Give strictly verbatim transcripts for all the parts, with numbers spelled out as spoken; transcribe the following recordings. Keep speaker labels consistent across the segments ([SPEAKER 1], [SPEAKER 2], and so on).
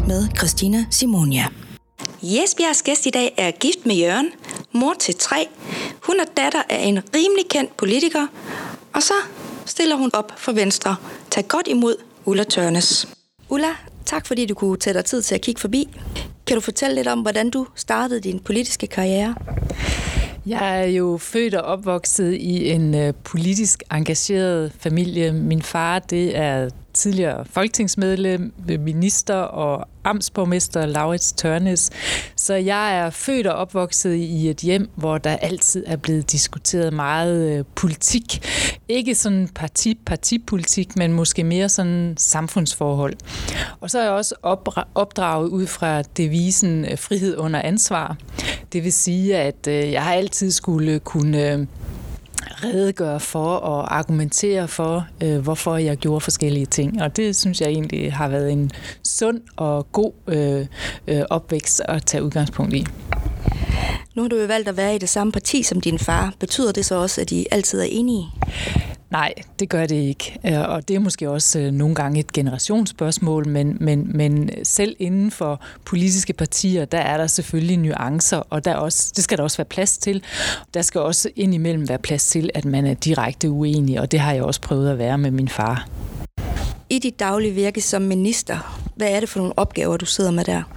[SPEAKER 1] med Christina Simonia.
[SPEAKER 2] Jesbjergs gæst i dag er gift med Jørgen, mor til tre. Hun er datter af en rimelig kendt politiker, og så stiller hun op for Venstre. Tag godt imod Ulla Tørnæs. Ulla, tak fordi du kunne tage dig tid til at kigge forbi. Kan du fortælle lidt om, hvordan du startede din politiske karriere?
[SPEAKER 3] Jeg er jo født og opvokset i en uh, politisk engageret familie. Min far, det er tidligere folketingsmedlem, minister og amtsborgmester Laurits Tørnæs. Så jeg er født og opvokset i et hjem, hvor der altid er blevet diskuteret meget uh, politik. Ikke sådan parti, partipolitik, men måske mere sådan samfundsforhold. Og så er jeg også opdraget ud fra devisen uh, frihed under ansvar. Det vil sige, at uh, jeg har altid skulle kunne uh, redegøre for og argumentere for, øh, hvorfor jeg gjorde forskellige ting. Og det synes jeg egentlig har været en sund og god øh, øh, opvækst at tage udgangspunkt i.
[SPEAKER 2] Nu har du jo valgt at være i det samme parti som din far. Betyder det så også, at I altid er enige?
[SPEAKER 3] Nej, det gør det ikke. Og det er måske også nogle gange et generationsspørgsmål, men, men, men selv inden for politiske partier, der er der selvfølgelig nuancer, og der også, det skal der også være plads til. Der skal også indimellem være plads til, at man er direkte uenig, og det har jeg også prøvet at være med min far.
[SPEAKER 2] I dit daglige virke som minister, hvad er det for nogle opgaver, du sidder med der?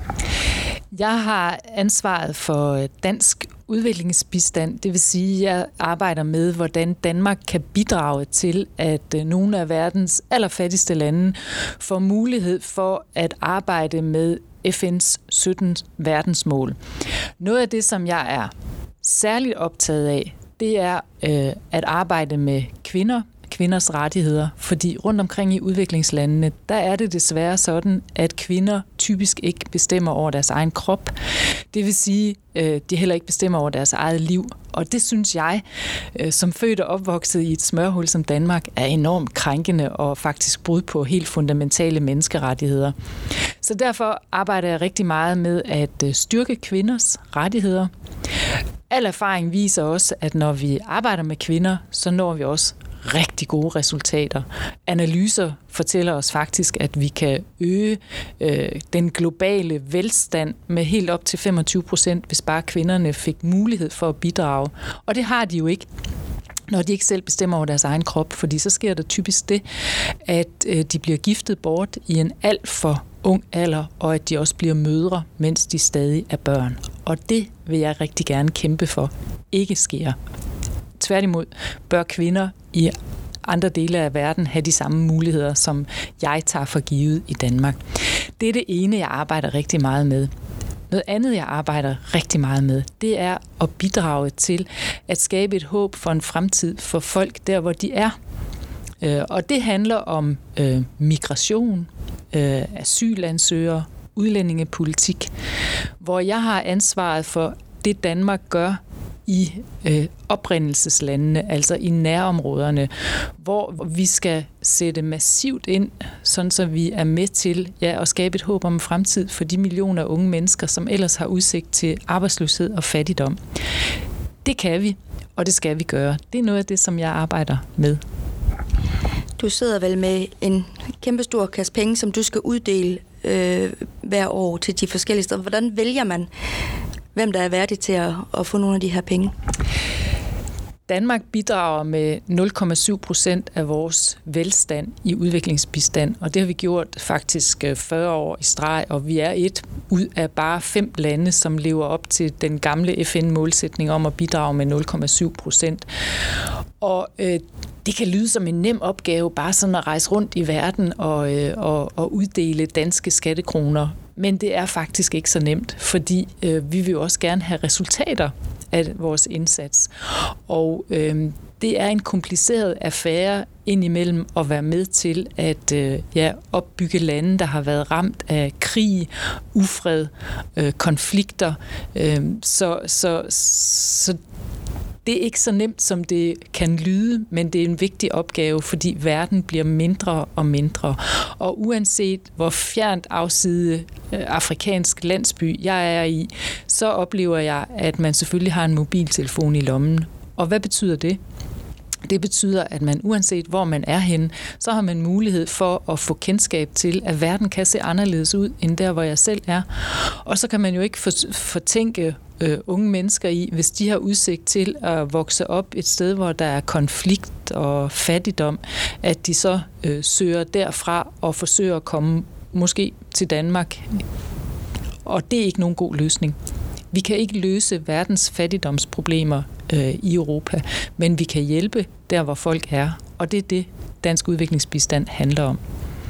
[SPEAKER 3] Jeg har ansvaret for dansk udviklingsbistand, det vil sige, at jeg arbejder med, hvordan Danmark kan bidrage til, at nogle af verdens allerfattigste lande får mulighed for at arbejde med F N's sytten verdensmål. Noget af det, som jeg er særligt optaget af, det er øh, at arbejde med kvinder, kvinders rettigheder, fordi rundt omkring i udviklingslandene, der er det desværre sådan, at kvinder typisk ikke bestemmer over deres egen krop. Det vil sige, at de heller ikke bestemmer over deres eget liv. Og det synes jeg, som født og opvokset i et smørhul som Danmark, er enormt krænkende og faktisk brud på helt fundamentale menneskerettigheder. Så derfor arbejder jeg rigtig meget med at styrke kvinders rettigheder. Al erfaring viser også, at når vi arbejder med kvinder, så når vi også rigtig gode resultater. Analyser fortæller os faktisk, at vi kan øge øh, den globale velstand med helt op til femogtyve procent, hvis bare kvinderne fik mulighed for at bidrage. Og det har de jo ikke, når de ikke selv bestemmer over deres egen krop, fordi så sker der typisk det, at øh, de bliver giftet bort i en alt for ung alder, og at de også bliver mødre, mens de stadig er børn. Og det vil jeg rigtig gerne kæmpe for ikke sker. Tværtimod bør kvinder i andre dele af verden have de samme muligheder, som jeg tager for givet i Danmark. Det er det ene, jeg arbejder rigtig meget med. Noget andet, jeg arbejder rigtig meget med, det er at bidrage til at skabe et håb for en fremtid for folk der, hvor de er. Og det handler om øh, migration, øh, asylansøgere, udlændingepolitik, hvor jeg har ansvaret for det, Danmark gør i øh, oprindelseslandene, altså i nærområderne, hvor vi skal sætte massivt ind, sådan så vi er med til ja, at skabe et håb om en fremtid for de millioner af unge mennesker, som ellers har udsigt til arbejdsløshed og fattigdom. Det kan vi, og det skal vi gøre. Det er noget af det, som jeg arbejder med.
[SPEAKER 2] Du sidder vel med en kæmpestor kasse penge, som du skal uddele øh, hver år til de forskellige steder. Hvordan vælger man, hvem der er værdig til at, at få nogle af de her penge?
[SPEAKER 3] Danmark bidrager med nul komma syv procent af vores velstand i udviklingsbistand, og det har vi gjort faktisk fyrre år i streg, og vi er et ud af bare fem lande, som lever op til den gamle F N-målsætning om at bidrage med nul komma syv procent. Og øh, det kan lyde som en nem opgave, bare sådan at rejse rundt i verden og, øh, og, og uddele danske skattekroner. Men det er faktisk ikke så nemt, fordi øh, vi vil jo også gerne have resultater af vores indsats. Og øh, det er en kompliceret affære indimellem at være med til at øh, ja, opbygge lande, der har været ramt af krig, ufred, øh, konflikter. Øh, så, så, så det er ikke så nemt, som det kan lyde, men det er en vigtig opgave, fordi verden bliver mindre og mindre. Og uanset hvor fjernt afside afrikansk landsby jeg er i, så oplever jeg, at man selvfølgelig har en mobiltelefon i lommen. Og hvad betyder det? Det betyder, at man uanset hvor man er henne, så har man mulighed for at få kendskab til, at verden kan se anderledes ud, end der, hvor jeg selv er. Og så kan man jo ikke fortænke øh, unge mennesker i, hvis de har udsigt til at vokse op et sted, hvor der er konflikt og fattigdom, at de så øh, søger derfra og forsøger at komme måske til Danmark. Og det er ikke nogen god løsning. Vi kan ikke løse verdens fattigdomsproblemer øh, i Europa, men vi kan hjælpe der, hvor folk er. Og det er det, dansk udviklingsbistand handler om.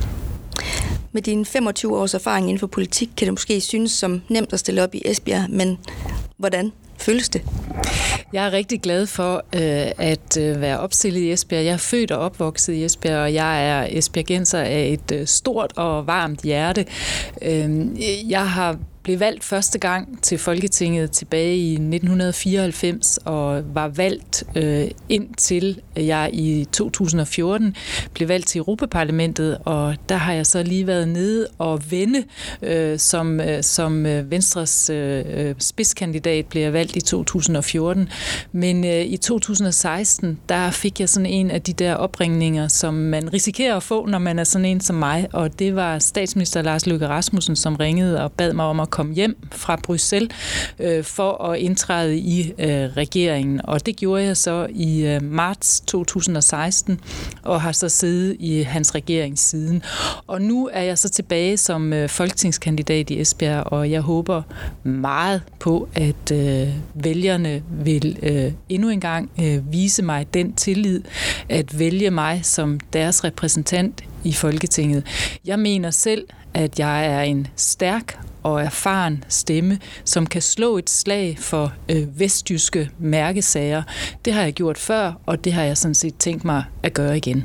[SPEAKER 2] Med dine femogtyve års erfaring inden for politik, kan det måske synes som nemt at stille op i Esbjerg, men hvordan føles det?
[SPEAKER 3] Jeg er rigtig glad for øh, at øh, være opstillet i Esbjerg. Jeg er født og opvokset i Esbjerg, og jeg er esbjergenser af et øh, stort og varmt hjerte. Øh, jeg har blev valgt første gang til Folketinget tilbage i nitten fireoghalvfems og var valgt øh, indtil jeg i to tusind og fjorten blev valgt til Europaparlamentet, og der har jeg så lige været nede og vende øh, som, øh, som Venstres øh, spidskandidat blev jeg valgt i to tusind og fjorten. Men øh, i to tusind og seksten, der fik jeg sådan en af de der opringninger, som man risikerer at få, når man er sådan en som mig, og det var statsminister Lars Løkke Rasmussen, som ringede og bad mig om at komme hjem fra Bruxelles øh, for at indtræde i øh, regeringen. Og det gjorde jeg så i øh, marts to tusind og seksten, og har så siddet i hans regering siden. Og nu er jeg så tilbage som øh, folketingskandidat i Esbjerg, og jeg håber meget på, at øh, vælgerne vil øh, endnu en gang øh, vise mig den tillid, at vælge mig som deres repræsentant i Folketinget. Jeg mener selv, at jeg er en stærk og erfaren stemme, som kan slå et slag for øh, vestjyske mærkesager. Det har jeg gjort før, og det har jeg sådan set tænkt mig at gøre igen.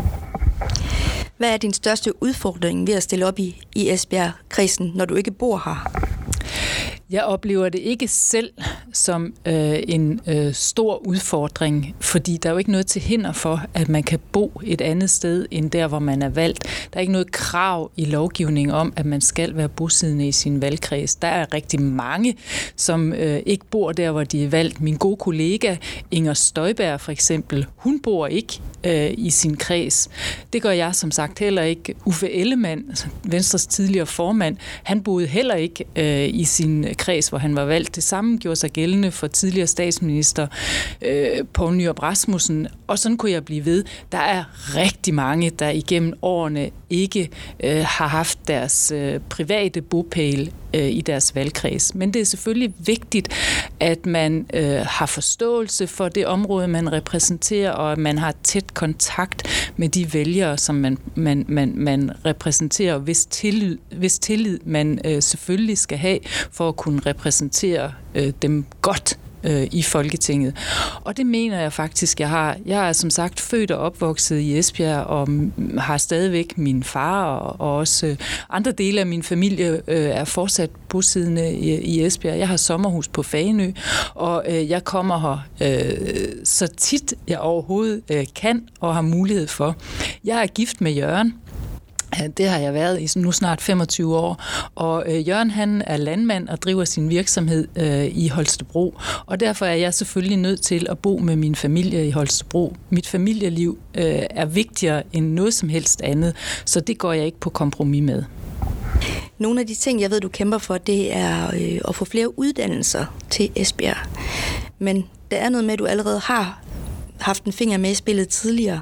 [SPEAKER 2] Hvad er din største udfordring ved at stille op i, i Esbjerg-kredsen, når du ikke bor her?
[SPEAKER 3] Jeg oplever det ikke selv som øh, en øh, stor udfordring, fordi der er jo ikke noget til hinder for, at man kan bo et andet sted end der, hvor man er valgt. Der er ikke noget krav i lovgivningen om, at man skal være bosiddende i sin valgkreds. Der er rigtig mange, som øh, ikke bor der, hvor de er valgt. Min gode kollega Inger Støjberg for eksempel, hun bor ikke øh, i sin kreds. Det gør jeg som sagt heller ikke. Uffe Ellemann, Venstres tidligere formand, han boede heller ikke øh, i sin kreds, hvor han var valgt. Det samme gjorde sig gældende for tidligere statsminister øh, Poul Nyrup Rasmussen, og sådan kunne jeg blive ved. Der er rigtig mange, der igennem årene ikke øh, har haft deres øh, private bopæl øh, i deres valgkreds. Men det er selvfølgelig vigtigt, at man øh, har forståelse for det område, man repræsenterer, og at man har tæt kontakt med de vælgere, som man, man, man, man repræsenterer, hvis tillid, hvis tillid man øh, selvfølgelig skal have for at kunne repræsentere øh, dem godt øh, i Folketinget. Og det mener jeg faktisk, jeg har. Jeg er som sagt født og opvokset i Esbjerg, og har stadigvæk min far, og, og også øh, andre dele af min familie øh, er fortsat bosiddende i, i Esbjerg. Jeg har sommerhus på Fanø, og øh, jeg kommer her øh, så tit jeg overhovedet øh, kan og har mulighed for. Jeg er gift med Jørgen. Det har jeg været i nu snart femogtyve år, og øh, Jørgen han er landmand og driver sin virksomhed øh, i Holstebro, og derfor er jeg selvfølgelig nødt til at bo med min familie i Holstebro. Mit familieliv øh, er vigtigere end noget som helst andet, så det går jeg ikke på kompromis med.
[SPEAKER 2] Nogle af de ting, jeg ved, du kæmper for, det er øh, at få flere uddannelser til Esbjerg. Men der er noget med, at du allerede har haft en finger med i spillet tidligere.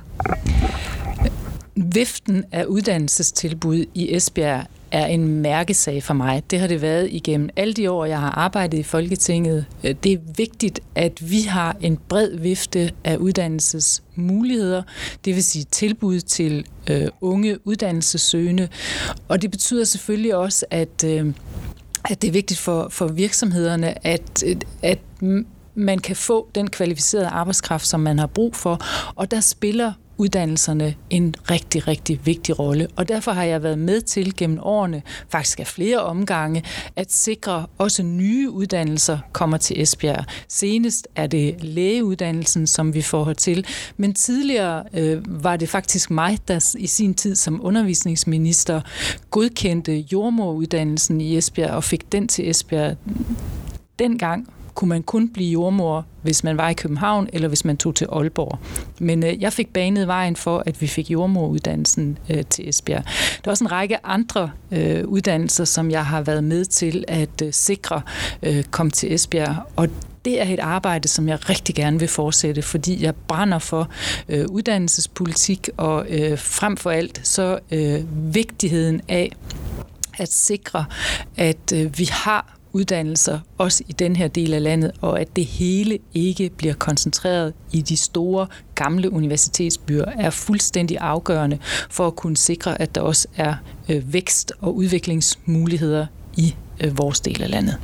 [SPEAKER 3] Viften af uddannelsestilbud i Esbjerg er en mærkesag for mig. Det har det været igennem alle de år, jeg har arbejdet i Folketinget. Det er vigtigt, at vi har en bred vifte af uddannelsesmuligheder, det vil sige tilbud til øh, unge uddannelsessøgende. Og det betyder selvfølgelig også, at, øh, at det er vigtigt for, for virksomhederne, at, at man kan få den kvalificerede arbejdskraft, som man har brug for, og der spiller uddannelserne en rigtig, rigtig vigtig rolle. Og derfor har jeg været med til gennem årene, faktisk af flere omgange, at sikre også nye uddannelser kommer til Esbjerg. Senest er det lægeuddannelsen, som vi får hertil, men tidligere øh, var det faktisk mig, der i sin tid som undervisningsminister godkendte jordemoderuddannelsen i Esbjerg og fik den til Esbjerg. Dengang kunne man kun blive jordmor, hvis man var i København, eller hvis man tog til Aalborg. Men øh, jeg fik banet vejen for, at vi fik jordmoruddannelsen øh, til Esbjerg. Der er også en række andre øh, uddannelser, som jeg har været med til at øh, sikre øh, kom til Esbjerg, og det er et arbejde, som jeg rigtig gerne vil fortsætte, fordi jeg brænder for øh, uddannelsespolitik, og øh, frem for alt så øh, vigtigheden af at sikre, at øh, vi har uddannelser også i den her del af landet, og at det hele ikke bliver koncentreret i de store, gamle universitetsbyer, er fuldstændig afgørende for at kunne sikre, at der også er øh, vækst- og udviklingsmuligheder i øh, vores del af landet.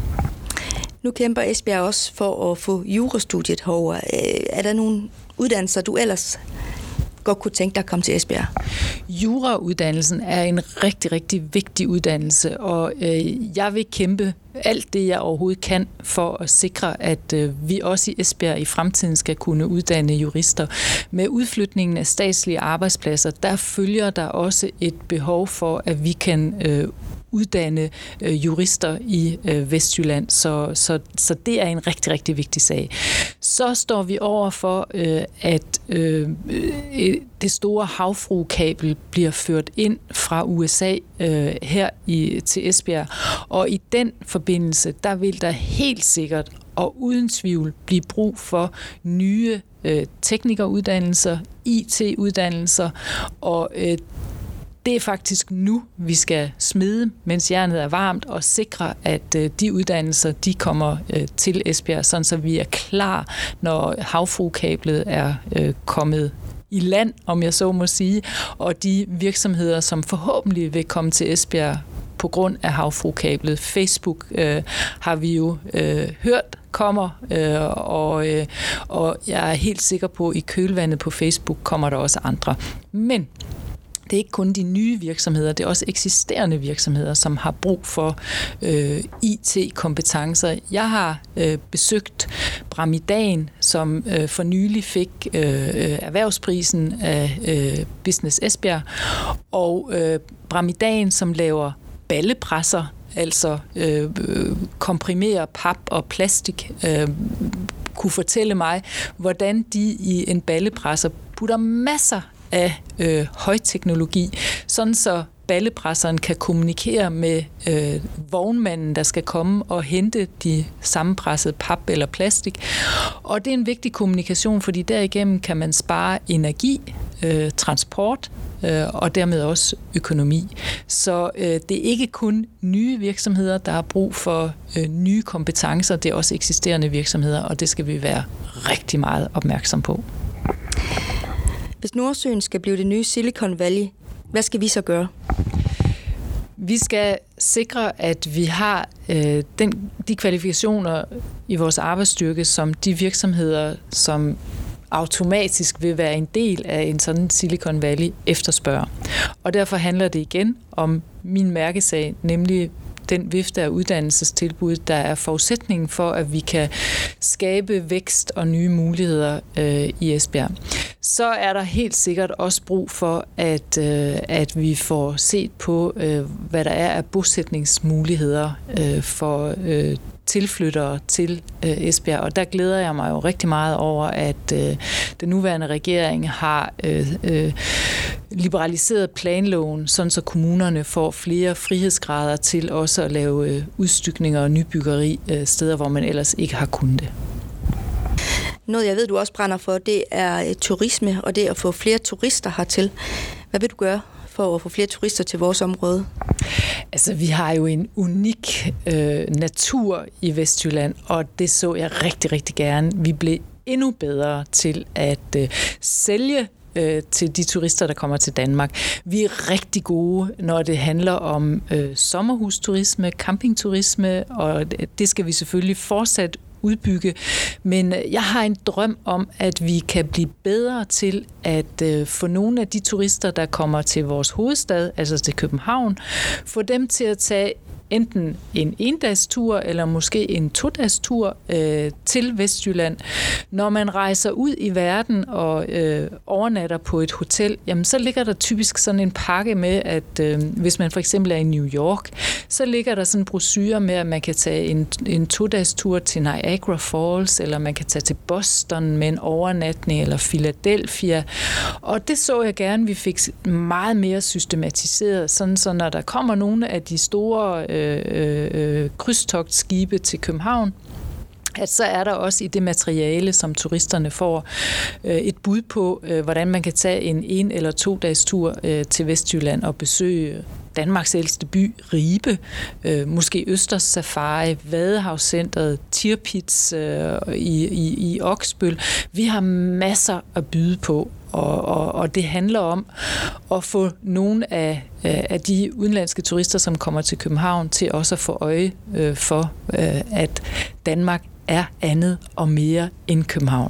[SPEAKER 2] Nu kæmper Esbjerg også for at få jurastudiet herover. Er der nogle uddannelser, du ellers godt kunne tænke dig at komme til Esbjerg?
[SPEAKER 3] Jurauddannelsen er en rigtig, rigtig vigtig uddannelse, og øh, jeg vil kæmpe alt det, jeg overhovedet kan, for at sikre, at øh, vi også i Esbjerg i fremtiden skal kunne uddanne jurister. Med udflytningen af statslige arbejdspladser, der følger der også et behov for, at vi kan øh, uddanne øh, jurister i øh, Vestjylland, så, så, så det er en rigtig, rigtig vigtig sag. Så står vi over for, øh, at øh, det store havfruekabel bliver ført ind fra U S A øh, her i, til Esbjerg, og i den forbindelse, der vil der helt sikkert og uden tvivl blive brug for nye øh, teknikeruddannelser, I T-uddannelser, og øh, det er faktisk nu, vi skal smide, mens jernet er varmt, og sikre, at øh, de uddannelser, de kommer øh, til Esbjerg, sådan så vi er klar, når havfruekablet er øh, kommet i land, om jeg så må sige, og de virksomheder, som forhåbentlig vil komme til Esbjerg på grund af havfruekablet. Facebook øh, har vi jo øh, hørt kommer, øh, og, øh, og jeg er helt sikker på, at i kølvandet på Facebook kommer der også andre. Men det er ikke kun de nye virksomheder, det er også eksisterende virksomheder, som har brug for øh, I T-kompetencer. Jeg har øh, besøgt Bramidan, som øh, for nylig fik øh, erhvervsprisen af øh, Business Esbjerg, og øh, Bramidan, som laver ballepresser, altså øh, komprimerer pap og plastik, øh, kunne fortælle mig, hvordan de i en ballepresser putter masser af øh, højteknologi, sådan så ballepresseren kan kommunikere med øh, vognmanden, der skal komme og hente de sammenpressede pap eller plastik. Og det er en vigtig kommunikation, fordi derigennem kan man spare energi, øh, transport øh, og dermed også økonomi. Så øh, det er ikke kun nye virksomheder, der har brug for øh, nye kompetencer, det er også eksisterende virksomheder, og det skal vi være rigtig meget opmærksom på.
[SPEAKER 2] Hvis Nordsøen skal blive det nye Silicon Valley, hvad skal vi så gøre?
[SPEAKER 3] Vi skal sikre, at vi har øh, den, de kvalifikationer i vores arbejdsstyrke, som de virksomheder, som automatisk vil være en del af en sådan Silicon Valley, efterspørger. Og derfor handler det igen om min mærkesag, nemlig den vifte af uddannelsestilbud, der er forudsætningen for, at vi kan skabe vækst og nye muligheder øh, i Esbjerg. Så er der helt sikkert også brug for, at, øh, at vi får set på, øh, hvad der er af bosætningsmuligheder øh, for øh, tilflyttere til øh, Esbjerg. Og der glæder jeg mig jo rigtig meget over, at øh, den nuværende regering har øh, øh, liberaliseret planloven, sådan så kommunerne får flere frihedsgrader til også at lave øh, udstykninger og nybyggeri øh, steder, hvor man ellers ikke har kunnet det.
[SPEAKER 2] Noget, jeg ved, du også brænder for, det er turisme, og det at få flere turister hertil. Hvad vil du gøre for at få flere turister til vores område?
[SPEAKER 3] Altså, vi har jo en unik øh, natur i Vestjylland, og det så jeg rigtig, rigtig gerne. Vi blev endnu bedre til at øh, sælge til de turister, der kommer til Danmark. Vi er rigtig gode, når det handler om øh, sommerhusturisme, campingturisme, og det skal vi selvfølgelig fortsat udbygge. Men jeg har en drøm om, at vi kan blive bedre til at øh, få nogle af de turister, der kommer til vores hovedstad, altså til København, få dem til at tage enten en endagstur eller måske en todagstur øh, til Vestjylland. Når man rejser ud i verden og øh, overnatter på et hotel, jamen så ligger der typisk sådan en pakke med, at øh, hvis man for eksempel er i New York, så ligger der sådan en brochure med, at man kan tage en, en todagstur til Niagara Falls, eller man kan tage til Boston med en overnatning, eller Philadelphia. Og det så jeg gerne, vi fik meget mere systematiseret, sådan så når der kommer nogle af de store øh, øh, krydstogtskibe til København, at så er der også i det materiale, som turisterne får, øh, et bud på, øh, hvordan man kan tage en en- eller to dages tur øh, til Vestjylland og besøge Danmarks ældste by, Ribe, øh, måske Østers Safari, Vadehavscentret, Tirpitz øh, i, i, i Oksbøl. Vi har masser at byde på, og, og, og det handler om at få nogle af, af de udenlandske turister, som kommer til København, til også at få øje øh, for, øh, at Danmark er andet og mere end København.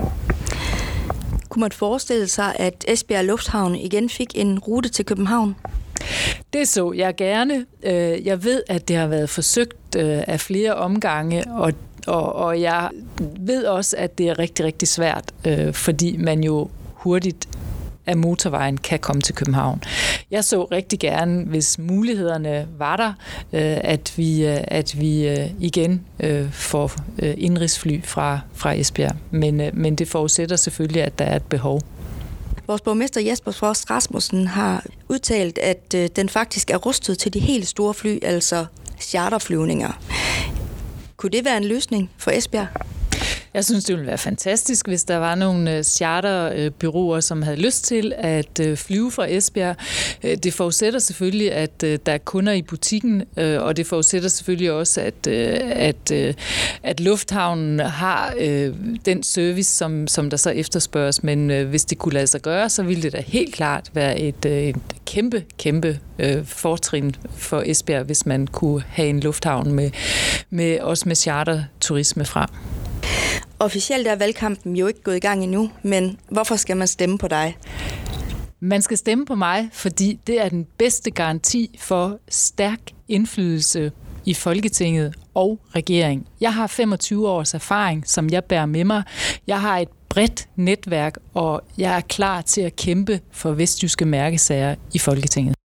[SPEAKER 2] Kunne man forestille sig, at Esbjerg Lufthavn igen fik en rute til København?
[SPEAKER 3] Det så jeg gerne. Jeg ved, at det har været forsøgt af flere omgange, og, og, og jeg ved også, at det er rigtig, rigtig svært, fordi man jo hurtigt af motorvejen kan komme til København. Jeg så rigtig gerne, hvis mulighederne var der, at vi, at vi igen får indenrigsfly fra, fra Esbjerg. Men, men det forudsætter selvfølgelig, at der er et behov.
[SPEAKER 2] Vores borgmester Jesper Frost Rasmussen har udtalt, at den faktisk er rustet til de helt store fly, altså charterflyvninger. Kunne det være en løsning for Esbjerg?
[SPEAKER 3] Jeg synes, det ville være fantastisk, hvis der var nogle charterbyråer, som havde lyst til at flyve fra Esbjerg. Det forudsætter selvfølgelig, at der er kunder i butikken, og det forudsætter selvfølgelig også, at, at, at lufthavnen har den service, som, som der så efterspørges. Men hvis det kunne lade sig gøre, så ville det da helt klart være et, et kæmpe, kæmpe fortrin for Esbjerg, hvis man kunne have en lufthavn med, med også med charterturisme fra.
[SPEAKER 2] Officielt er valgkampen jo ikke gået i gang endnu, men hvorfor skal man stemme på dig?
[SPEAKER 3] Man skal stemme på mig, fordi det er den bedste garanti for stærk indflydelse i Folketinget og regering. Jeg har femogtyve års erfaring, som jeg bærer med mig. Jeg har et bredt netværk, og jeg er klar til at kæmpe for vestjyske mærkesager i Folketinget.